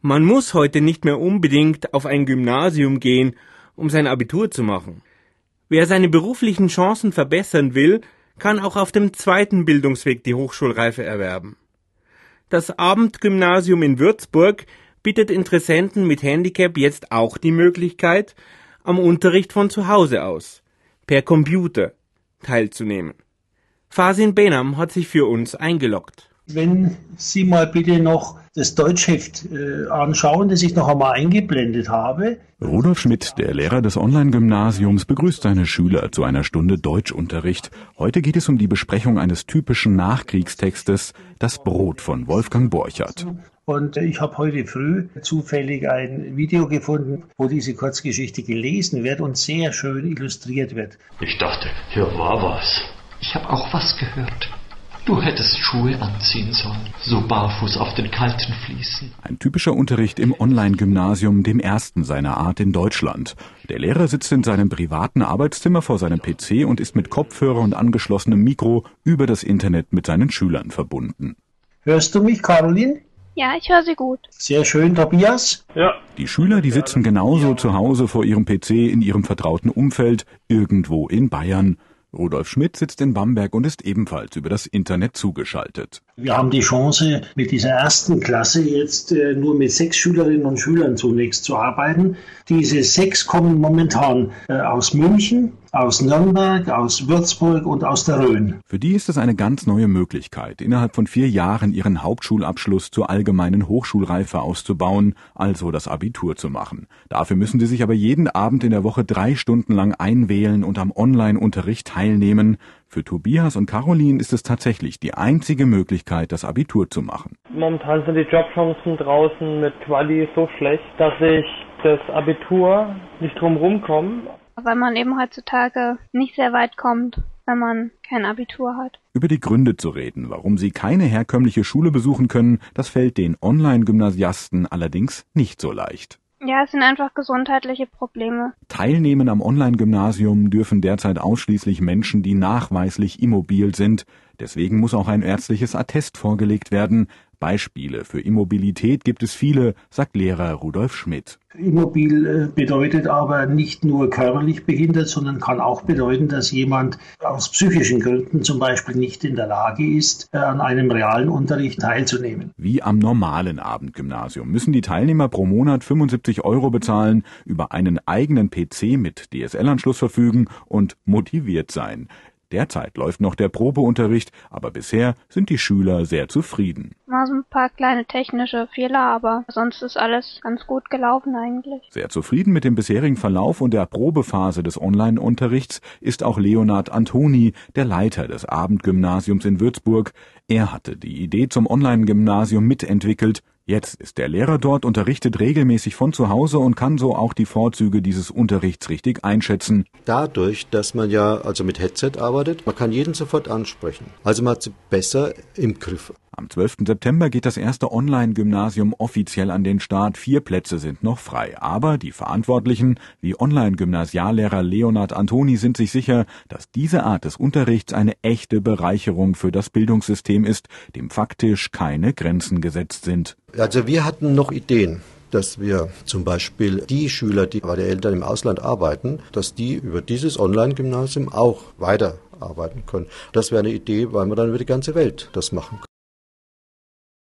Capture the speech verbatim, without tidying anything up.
Man muss heute nicht mehr unbedingt auf ein Gymnasium gehen, um sein Abitur zu machen. Wer seine beruflichen Chancen verbessern will, kann auch auf dem zweiten Bildungsweg die Hochschulreife erwerben. Das Abendgymnasium in Würzburg bietet Interessenten mit Handicap jetzt auch die Möglichkeit, am Unterricht von zu Hause aus, per Computer, teilzunehmen. Fasin Benam hat sich für uns eingeloggt. Wenn Sie mal bitte noch das Deutschheft äh, anschauen, das ich noch einmal eingeblendet habe. Rudolf Schmidt, der Lehrer des Online-Gymnasiums, begrüßt seine Schüler zu einer Stunde Deutschunterricht. Heute geht es um die Besprechung eines typischen Nachkriegstextes, Das Brot von Wolfgang Borchardt. Und ich habe heute früh zufällig ein Video gefunden, wo diese Kurzgeschichte gelesen wird und sehr schön illustriert wird. Ich dachte, hier war was. Ich habe auch was gehört. Du hättest Schuhe anziehen sollen, so barfuß auf den kalten Fliesen. Ein typischer Unterricht im Online-Gymnasium, dem ersten seiner Art in Deutschland. Der Lehrer sitzt in seinem privaten Arbeitszimmer vor seinem P C und ist mit Kopfhörer und angeschlossenem Mikro über das Internet mit seinen Schülern verbunden. Hörst du mich, Caroline? Ja, ich höre Sie gut. Sehr schön, Tobias. Ja. Die Schüler, die sitzen genauso zu Hause vor ihrem P C in ihrem vertrauten Umfeld, irgendwo in Bayern. Rudolf Schmidt sitzt in Bamberg und ist ebenfalls über das Internet zugeschaltet. Wir haben die Chance, mit dieser ersten Klasse jetzt äh, nur mit sechs Schülerinnen und Schülern zunächst zu arbeiten. Diese sechs kommen momentan äh, aus München, aus Nürnberg, aus Würzburg und aus der Rhön. Für die ist es eine ganz neue Möglichkeit, innerhalb von vier Jahren ihren Hauptschulabschluss zur allgemeinen Hochschulreife auszubauen, also das Abitur zu machen. Dafür müssen sie sich aber jeden Abend in der Woche drei Stunden lang einwählen und am Online-Unterricht teilnehmen. Für Tobias und Caroline ist es tatsächlich die einzige Möglichkeit, das Abitur zu machen. Momentan sind die Jobchancen draußen mit Quali so schlecht, dass ich das Abitur nicht drumherum komme. Weil man eben heutzutage nicht sehr weit kommt, wenn man kein Abitur hat. Über die Gründe zu reden, warum sie keine herkömmliche Schule besuchen können, das fällt den Online-Gymnasiasten allerdings nicht so leicht. Ja, es sind einfach gesundheitliche Probleme. Teilnehmen am Online-Gymnasium dürfen derzeit ausschließlich Menschen, die nachweislich immobil sind. Deswegen muss auch ein ärztliches Attest vorgelegt werden. Beispiele für Immobilität gibt es viele, sagt Lehrer Rudolf Schmidt. Immobil bedeutet aber nicht nur körperlich behindert, sondern kann auch bedeuten, dass jemand aus psychischen Gründen zum Beispiel nicht in der Lage ist, an einem realen Unterricht teilzunehmen. Wie am normalen Abendgymnasium müssen die Teilnehmer pro Monat fünfundsiebzig Euro bezahlen, über einen eigenen P C mit D S L-Anschluss verfügen und motiviert sein. Derzeit läuft noch der Probeunterricht, aber bisher sind die Schüler sehr zufrieden. Mal so ein paar kleine technische Fehler, aber sonst ist alles ganz gut gelaufen eigentlich. Sehr zufrieden mit dem bisherigen Verlauf und der Probephase des Online-Unterrichts ist auch Leonard Antoni, der Leiter des Abendgymnasiums in Würzburg. Er hatte die Idee zum Online-Gymnasium mitentwickelt. Jetzt ist der Lehrer dort, unterrichtet regelmäßig von zu Hause und kann so auch die Vorzüge dieses Unterrichts richtig einschätzen. Dadurch, dass man ja also mit Headset arbeitet, man kann jeden sofort ansprechen. Also man hat sie besser im Griff. Am zwölften September geht das erste Online-Gymnasium offiziell an den Start. Vier Plätze sind noch frei. Aber die Verantwortlichen, wie Online-Gymnasiallehrer Leonard Antoni, sind sich sicher, dass diese Art des Unterrichts eine echte Bereicherung für das Bildungssystem ist, dem faktisch keine Grenzen gesetzt sind. Also wir hatten noch Ideen, dass wir zum Beispiel die Schüler, die bei den Eltern im Ausland arbeiten, dass die über dieses Online-Gymnasium auch weiterarbeiten können. Das wäre eine Idee, weil wir dann über die ganze Welt das machen können.